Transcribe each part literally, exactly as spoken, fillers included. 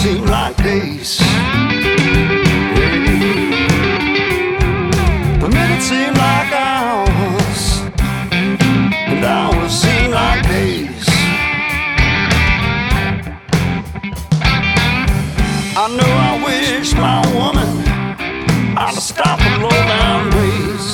seem like days. The minutes seem like hours, and hours seem like days. I know I wish my woman I'd have stopped the low down ways.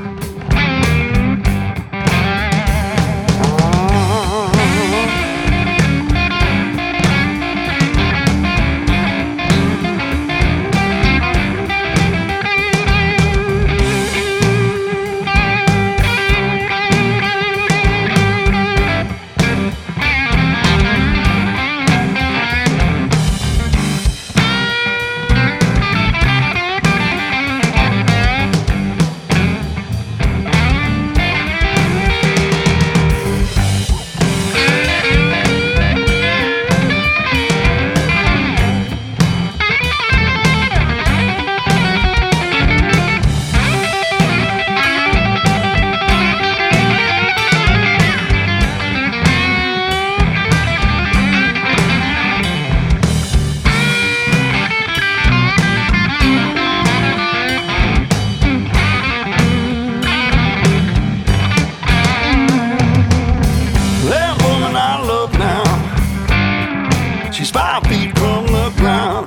She's five feet from the ground.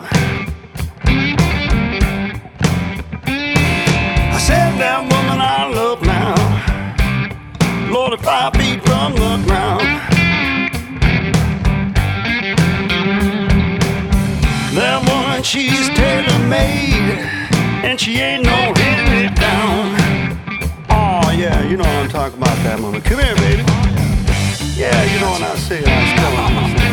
I said that woman I love now, Lord, at five feet from the ground. That woman, she's tailor-made, and she ain't no hand down. Oh yeah, you know what I'm talking about, that woman. Come here, baby. Yeah, you know what I say. I was telling you.